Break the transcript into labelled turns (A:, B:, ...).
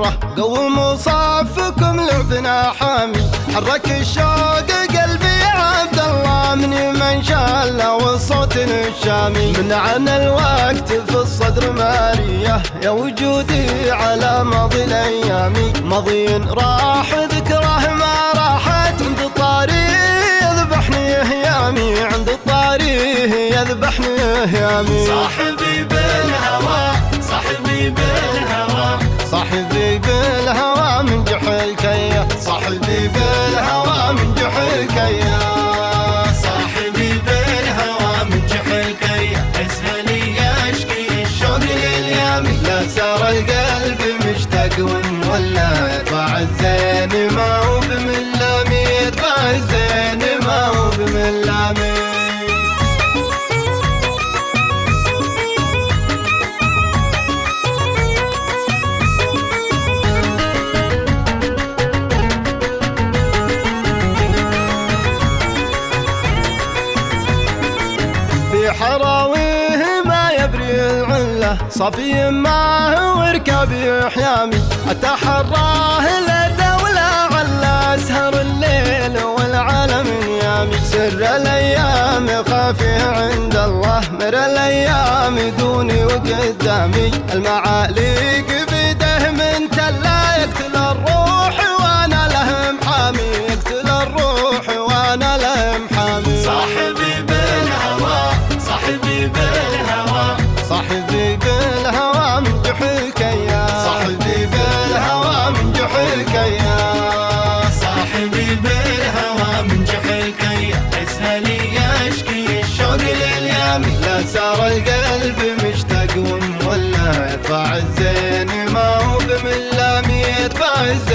A: مرة قوموا صفكم لعبنا حامي حرك الشوق قلبي عبد الله من شاء الله والصوت الشامي من عنا الوقت في الصدر مارية يا وجودي على ماضي الايام ماضي راح ذكره ما راحت عند الطاري يذبحني هيامي عند الطاري يذبحني هيامي
B: صاحبي بالهوى صاحبي بالهوى
A: صاحبي بالهوى من جحل كيا صاحبي بالهوى من جحل كيا
B: صاحبي بالهوى من جحل كيا اسهلي يشكي الشوق لليامي
A: لا سار القلب مشتاق ولا يطبع الزين ما هو بملامي يطبع الزين ما هو بملامي حراويه ما يبري العله صفي معه وركابي حيامي اتحراه لدولة على اسهر الليل والعالم يامي سر الايام خافي عند الله مر الايام دوني وقدامي المعاليق بيده من تلا يقتل الروح وانا له محامي يقتل الروح وانا له محامي
B: صاحبي بالهوى صاحبي بالهوى
A: صاحبي بالهوى من جحل كيا صاحبي بالهوى من جحل كيا
B: صاحبي بالهوى من جحل كيا اسهلي يشكي الشوق لليامي
A: لا سار القلب مشتاق ولا يدفع الزين ما هو بملامي يدفع الزين